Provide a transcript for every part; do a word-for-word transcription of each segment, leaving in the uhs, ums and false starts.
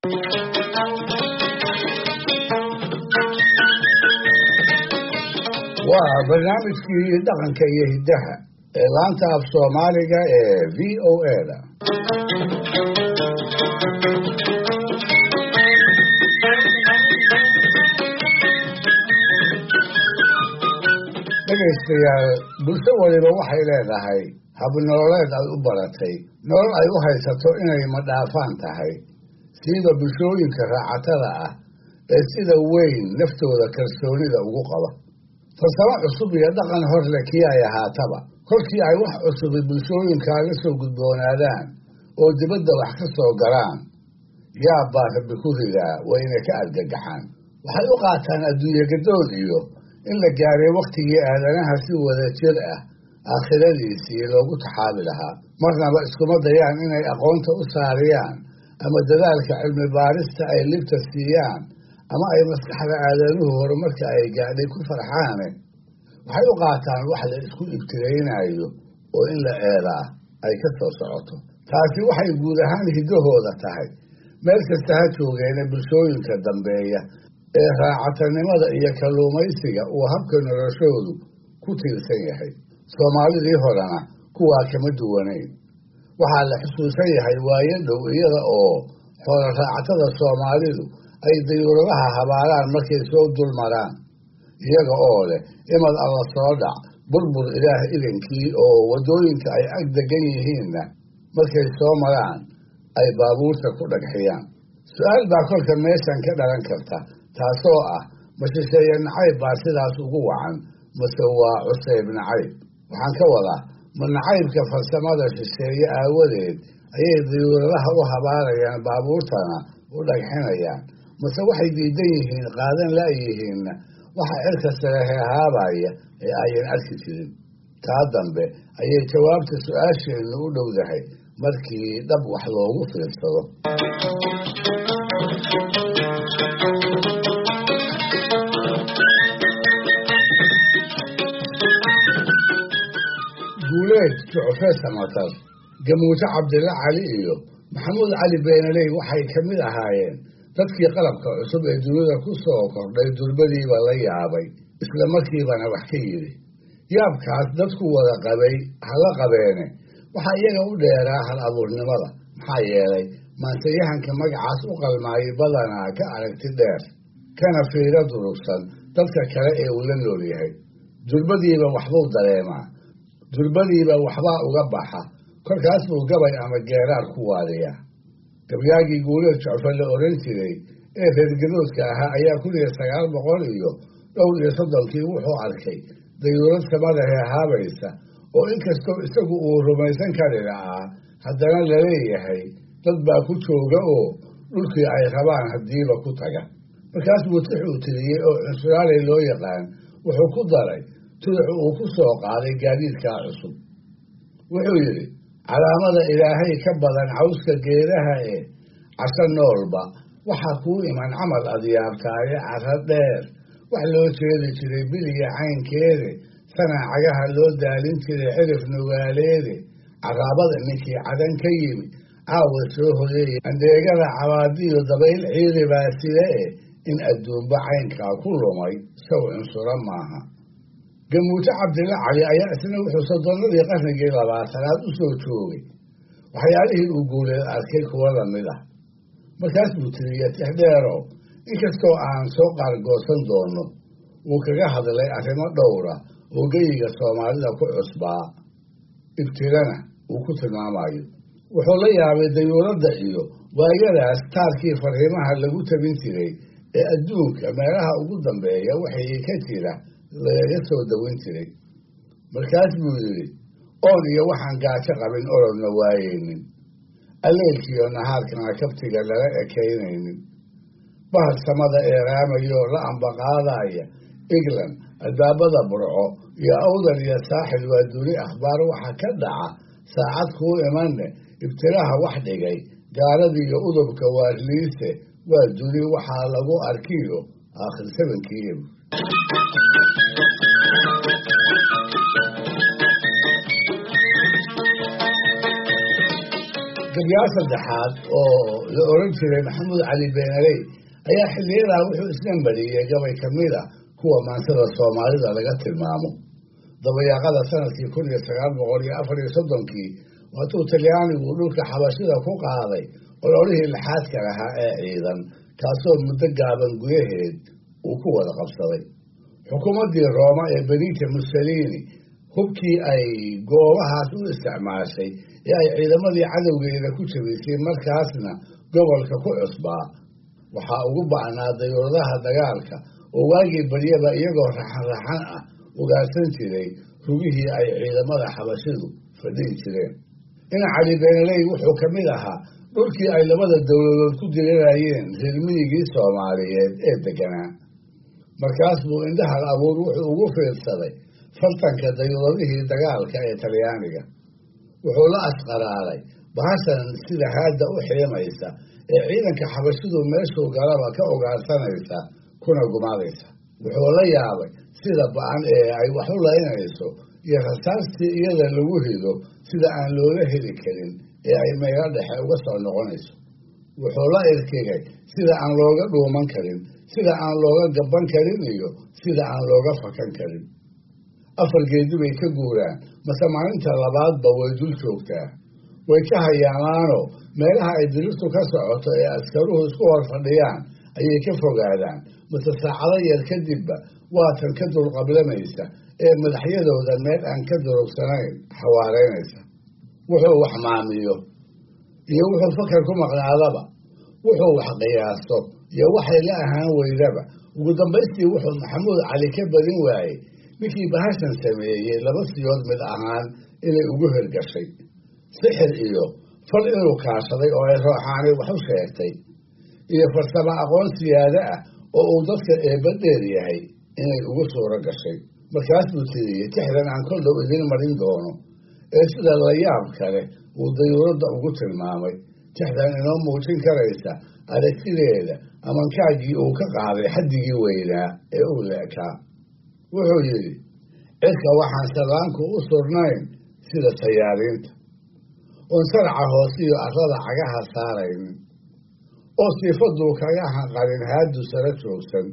waa barnaamijkii dhaqanka iyo hiddaha ee laanta af Soomaaliga ee V O A da dhegaystayaal bulsho waliba waxay leedahay hab nololeed ay u baratay nolol ay u haysato inay madhaafaan tahay sida bulshooyinka raacatada ah ee sida weyn naftooda kalsoonida ugu qaba farsamo cusub iyo dhaqan hor leh kii ay ahaataba kolkii ay wax cusub bulshooyinka la soo gudboonaadaan oo dibadda wax ka soo galaan yaa baa rabbi ku ridaa wayna ka argagaxaan waxay u qaataan adduunye gadood iyo in la gaaray waqtigii aadanaha si wada jir ah aakhiradiisii loogu taxaabi lahaa marnaba iskuma dayaan inay aqoonta u saariyaan ama dadaalka cilmi baarista ay libta siiyaan ama ay maskaxda aadanuhu horumarka ay gaadhay ku farxaane waxay u qaataan wax la isku ibtiraynayo oo in la eedaa ay ka soo socoto taasi waxay guud ahaan hiddahooda tahay meel kasta ha joogeena bulshooyinka dambeeya ee raacatanimada iyo kalluumaysiga uu habka noloshoodu ku tiirsan yahay soomaalidii horena kuwaa kama duwanayn waxaa la xusuusan yahay waayo dhow iyada oo xoola raacatada soomaalidu ay dayuuradaha habaaraan markay soo dulmaraan iyaga oo leh imad alla soo dhac burbur ilaah idankii oo waddooyinka ay ag degan yihiinna markay soo maraan ay baabuurta ku dhagxiyaan su-aal baa kolka meeshan ka dhalan karta taasoo ah ma shisheeye nacayb baa sidaas ugu wacan mase waa cusayb nacayb waxaan ka wadaa ma nacaybka farsamada shisheeye aawadeed ayay dayuuradaha u habaarayaan baabuurtana u dhagxinayaan mase waxay diidan yihiin qaadan la'yihiinna waxa cirka sare heehaabaya ee ayan arki jirin taa dambe ayay jawaabta su-aasheennu u dhowdahay markii dhab wax loogu fiirsado guuleed jucfe samatar gamuuto cabdilla cali iyo maxamuud cali beenaley waxay ka mid ahaayeen dadkii qalabka cusub ee dunida ku soo kordhay durbadiiba la yaabay isla markiibana wax ka yidhi yaabkaas dadku wada qabay hala qabeene waxaa iyaga u dheeraa hal abuurnimada maxaa yeelay maansayahanka magacaas u qalmaayay badanaa ka aragti dheer kana fiiro durugsan dadka kale ee uu la nool yahay durbadiiba waxbuu dareemaa durbadiiba waxbaa uga baxa kolkaas buu gabay ama geeraar ku waadiyaa gabyaagii guuleed jucfe la oran jiray ee reergadoodka ahaa ayaa kun iyo sagaal boqol iyo dhowr iyo soddonkii wuxuu arkay dayuurad samada heehaabaysa oo inkastoo isagu uu rumaysan kari lahaa haddana laleeyahay dad baa ku jooga oo dhulkii ay rabaan haddiiba ku taga markaas buu tixuu tiriyey oo cunsuraale loo yaqaan wuxuu ku daray tuduc uu ku soo qaaday gaadiidkaa cusub wuxuu yidhi calaamada ilaahay ka badan cawska geedaha ee casho noolba waxaa kuu iman camal adyaabtaaye cara dheer wax loo jeedi jiray biliya caynkeede sanaacagaha loo daalin jiray cirif nugaaleede caraabada ninkii cadan ka yimi caawa soo hodeeyay andheegada cabaadiyo dabayl ciidi baa side e in adduunba caynkaa ku lumay sow cunsuro maaha gamuuto cabdilla cali ayaa isna wuxuu soddonnadii qarnigii labaatanaad u soo joogay waxyaalihii uu guuleed arkay kuwa lamid ah markaas buu tiriya tixdheerow inkastoo aan soo qaargoosan doono wuu kaga hadlay arrimo dhowra oo geyiga soomaalida ku cusbaa ibtirana uu ku tilmaamayo wuxuu la yaabay dayuuradda iyo waayadaas taarkii fariimaha lagu tabin jiray ee adduunka meelaha ugu dambeeya waxay ka jira lagaga soo dawin jiray markaas buu yidhi oon iyo waxaan gaajo qabin ololna waayeynin alleelkiiyo nahaarkana kabtiga lala ekaynaynin bahal samada eeraamayo la ambaqaadaya england albaabada burco iyo awdal iyo saaxil waa duni akhbaar waxa ka dhaca saacad kuu imanne ibtiraha wax dhigay gaaladiiyo udubka waarliise waa duni waxaa lagu arkiyo aakhir sabankiiib gabyaa saddexaad oo la oran jiray maxamuud cali beenaley ayaa xilliyadaa wuxuu isna mariyey gabay ka mid a kuwa maansada soomaalida laga tilmaamo. dabayaaqada sanadkii kun iyo sagaal boqol iyo afar iyo soddonkii waatuu talyaanigu dhulka xabashida ku qaaday ololihii lixaadka lahaa ee ciidan kaasoo muddo gaaban gudaheed uu ku wada qabsaday. xukuumaddii rooma ee benito mussolini hubkii ay goobahaas u isticmaashay ee ay ciidamadii cadowgeeda ku jabisay markaasna gobolka ku cusbaa waxaa ugu ba'naa dayuuradaha dagaalka oo waagii baryaba iyagoo raxan raxan ah ugaarsan jiray rugihii ay ciidamada xabashidu fadhihi jireen. ina cali beenaley wuxuu ka mid ahaa dhulkii ay labada dowladood ku dirirayeen reer miyigii soomaaliyeed ee deganaa. markaas buu indhahal abuur wuxuu ugu fiirsaday fartanka dayuuradihii dagaalka ee talyaaniga. wuxuu la asqaraaray bahashan sida haadda u xiimaysa ee ciidanka xabashidu meeshuu galaba ka ugaarsanaysa kuna gumaadaysa. wuxuu la yaabay sida ba-an ee ay wax u laynayso iyo rasaastii iyada lagu rido sida aan loola heli karin ee ay meelo dhexe uga soo noqonayso. wuxuu la irkigay sida aan looga dhuuman karin, sida aan looga gaban karin iyo sida aan looga fakan karin. afar geedi bay ka guuraan mase maalinta labaadba way dul joogtaa. way ka hayaamaano meelaha ay dirirtu ka socoto ee askaruhu isku hor fadhiyaan ayay ka fogaadaan mase saacado yar kadibba waatan ka dulqablamaysa ee madaxyadooda meel aan ka durugsanayn xawaareynaysa. wuxuu wax maamiyo iyo wuxuu fakar ku maqnaadaba, wuxuu wax qiyaaso iyo waxay la ahaan weydaba, ugu dambaystii wuxuu maxamuud cali ka badin waayey ninkii bahashan sameeyey laba siyood mid ahaan inay ugu hirgashay. sixir iyo fal inuu kaashaday oo ay rooxaani wax u sheegtay, iyo farsamo aqoon siyaado ah oo uu dadka eebba dheer yahay inay ugu suuro gashay. markaas buu tiriyey tixdan aan kol dhow idin marin doono ee sida la yaab kale uu dayuuradda ugu tilmaamay. tixdan inoo muujin karaysa aragtideeda amankaagii uu ka qaaday xaddigii weynaa ee uu leekaa. wuxuu yidhi, cidka waxaan salaanku u surnayn sida sayaariinta, oon sarca hoosiyo arrada cagaha saaraynin, oo siifaduu kaga hanqarin haadu sara joogsan,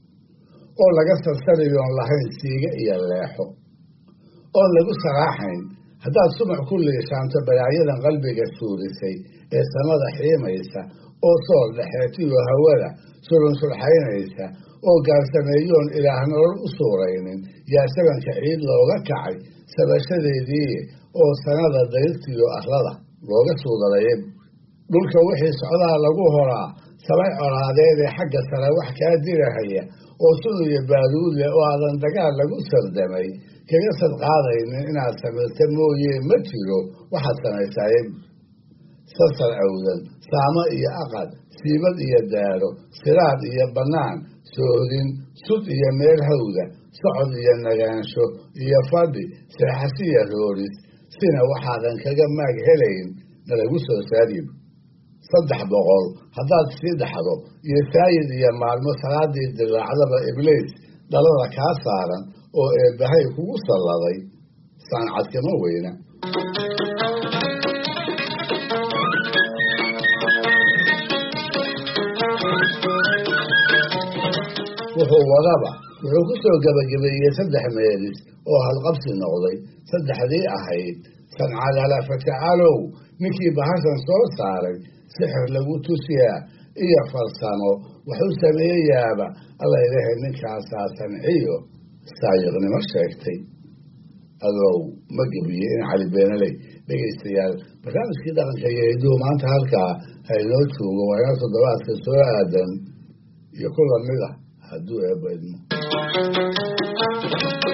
oo laga sarsariyoon lahayn siiga iyo leexo, oon lagu saraaxayn haddaad sumac ku liishaanto balaayadan qalbiga suurisay ee samada xiimaysa, oo sool dhexeetiyo hawada surunsulxaynaysa, oo gaarsameeyoon ilaah nolol u suuraynin yaa sabanka ciid looga kacay sabashadeedii, oo sanada dayrtiyo arlada looga suudalayay. dhulka wixii socdaa lagu horaa sabay colaadeed ee xagga sare wax kaa dirahaya oo sunuyo baaduudle oo aadan dagaal lagu sardamay kaga sadqaadaynin inaad samaysta mooye ma jiro waxaad samaysaaye. sasar awdan, saamo iyo aqad, siibad iyo daaro, siraad iyo bannaan, soodin, sud iyo meel hawda, socod iyo nagaansho iyo fadhi, seexasiya rooris, sina waxaadan kaga maag helayn nalagu soo saarib. saddex boqol haddaad sii dhaxdo iyo saayid iyo maalmo salaadii dilaacdaba ibliis dhalada kaa saaran oo eebbahay kugu salladay saancadkama weyna. wuxuu wadaba wuxuu ku soo gebagabeeyey saddex meelis oo halqabsi noqday. saddexdii ahayd sancalala fatacalow ninkii bahashan soo saaray, sixir lagu tusiyaa iyo farsamo waxuu sameeyayaaba alla ilahay ninkaasaa sanciyo saayiqnimo sheegtay. adow ma gebiye in cali beenaley. dhegaystayaal, barnaamijkii dhaqanka iyo hiduhu maanta halkaa haynoo joogo waa inoo toddobaadka soo aadan iyo ku lamid ah hadduu eebba idmo.